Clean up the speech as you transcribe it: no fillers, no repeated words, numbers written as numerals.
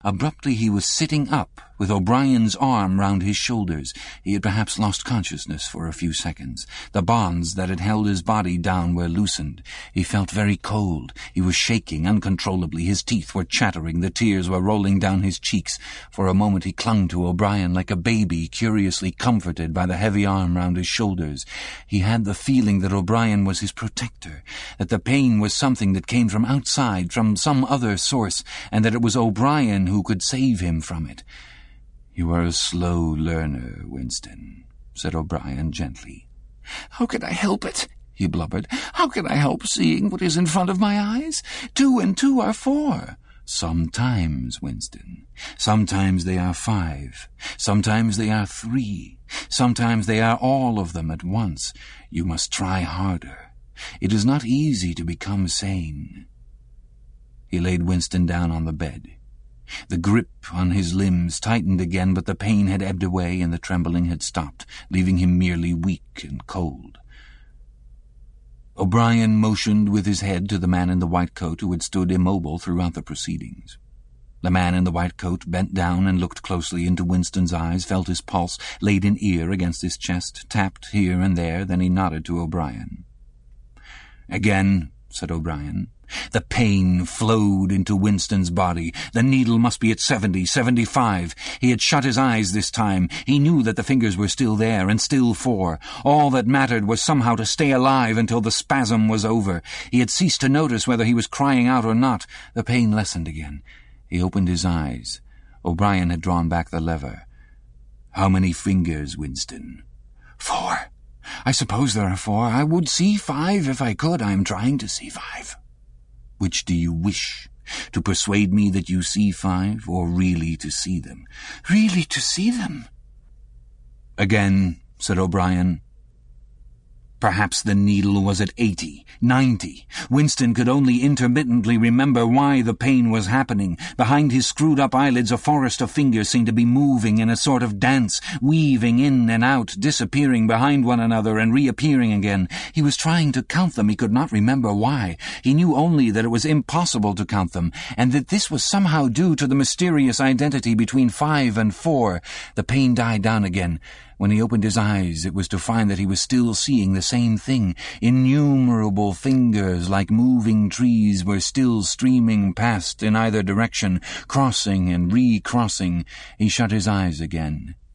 Abruptly he was sitting up, with O'Brien's arm round his shoulders. He had perhaps lost consciousness for a few seconds. The bonds that had held his body down were loosened. He felt very cold. He was shaking uncontrollably. His teeth were chattering. The tears were rolling down his cheeks. For a moment he clung to O'Brien like a baby, curiously comforted by the heavy arm round his shoulders. He had the feeling that O'Brien was his protector, that the pain was something that came from outside, from some other source, and that it was O'Brien who could save him from it. "You are a slow learner, Winston," said O'Brien gently. "How can I help it?" he blubbered. "How can I help seeing what is in front of my eyes? 2 and 2 are 4. "Sometimes, Winston. Sometimes they are 5. Sometimes they are 3. Sometimes they are all of them at once. You must try harder. It is not easy to become sane." He laid Winston down on the bed. The grip on his limbs tightened again, but the pain had ebbed away and the trembling had stopped, leaving him merely weak and cold. O'Brien motioned with his head to the man in the white coat who had stood immobile throughout the proceedings. The man in the white coat bent down and looked closely into Winston's eyes, felt his pulse, laid an ear against his chest, tapped here and there, then he nodded to O'Brien. "Again," said O'Brien. The pain flowed into Winston's body. The needle must be at 70, 75. He had shut his eyes this time. He knew that the fingers were still there, and still 4. All that mattered was somehow to stay alive until the spasm was over. He had ceased to notice whether he was crying out or not. The pain lessened again. He opened his eyes. O'Brien had drawn back the lever. "How many fingers, Winston?" 4. I suppose there are 4. I would see 5 if I could. I am trying to see 5. "Which do you wish? To persuade me that you see 5, or really to see them?" "Really to see them." "Again," said O'Brien. Perhaps the needle was at 80, 90. Winston could only intermittently remember why the pain was happening. Behind his screwed-up eyelids a forest of fingers seemed to be moving in a sort of dance, weaving in and out, disappearing behind one another and reappearing again. He was trying to count them. He could not remember why. He knew only that it was impossible to count them, and that this was somehow due to the mysterious identity between 5 and 4. The pain died down again. When he opened his eyes, it was to find that he was still seeing the same thing. Innumerable fingers, like moving trees, were still streaming past in either direction, crossing and recrossing. He shut his eyes again.